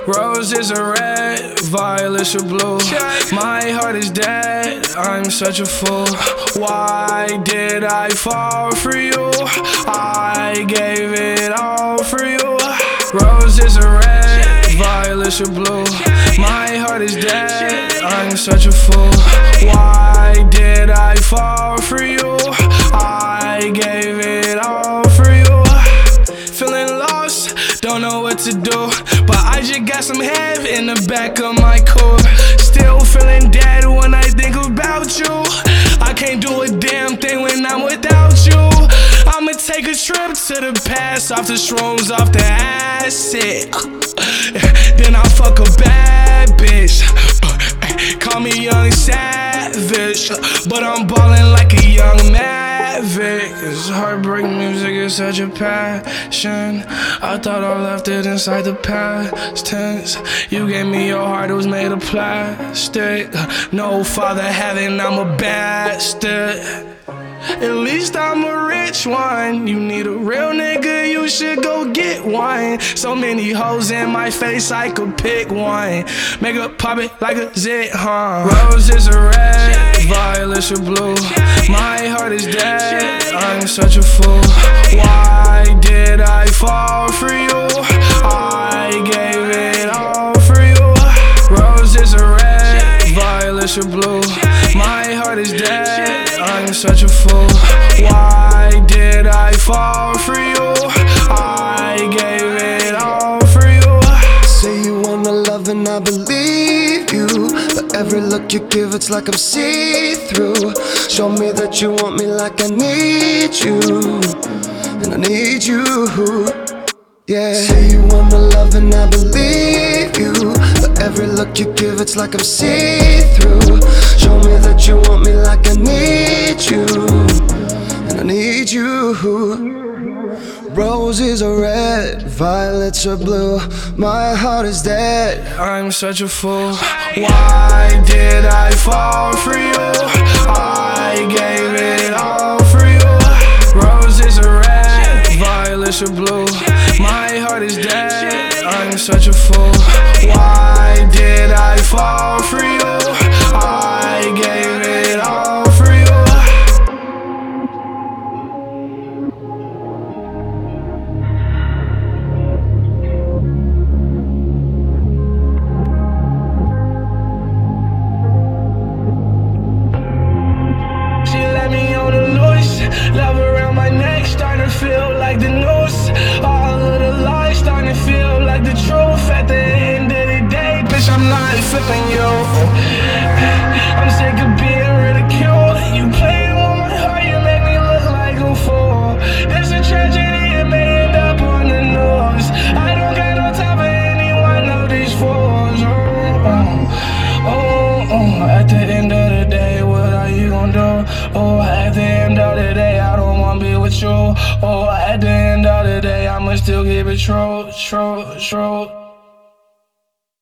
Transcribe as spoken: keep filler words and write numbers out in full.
Roses are red, violets are blue. My heart is dead, I'm such a fool. Why did I fall for you? I gave it all for you. Roses are red, violets are blue. My heart is dead, I'm such a fool. Why did I fall for you? I gave it all for you. Feeling lost, don't know what to do, but I just got some head in the back of my core. Still feeling dead when I think about you. I can't do a damn thing when I'm without you. I'ma take a trip to the past, off the shrooms, off the acid. Then I fuck a bad bitch. Call me young savage, but I'm ballin' like a young maverick. Cause heartbreak music is such a passion. I thought I left it inside the past tense. You gave me your heart, it was made of plastic. No father having, I'm a bastard. At least I'm a rich one. You need a real nigga, you should go get one. So many hoes in my face, I could pick one. Make her pop it like a zit, huh? Roses are red, violets are blue. My heart is dead, I'm such a fool. Why did I fall for you? I gave it all for you. Roses are red, violets are blue. My heart is dead, I'm such a fool. Why did I fall for you? I gave it all for you. Say you wanna love and I believe you, but every look you give it's like I'm see-through. Show me that you want me like I need you, and I need you. Yeah. Say you wanna love and I believe you, but every look you give it's like I'm see-through. Show me that you want me like I need you, and I need you. Roses are red, violets are blue. My heart is dead, I'm such a fool. Why did I fall for you? I gave it all for you. Roses are red, violets are blue. My heart is dead, I'm such a fool. Why did I fall for you? I gave it all for you. She let me on the loose, love around my neck, starting to feel like the noose. All of the lies starting to feel like the truth. At the end of the day, bitch, I'm not feeling you. I'm sick of being ridiculed. You played with my heart, you make me look like a fool. There's a tragedy, it may end up on the news. I don't got no time for anyone of these fools. Oh, oh, oh, oh. At the end of the day, what are you gonna do? Oh, at the end of the day, I don't wanna be with you. Oh, at the end of the day, I'ma still keep it true, true, true.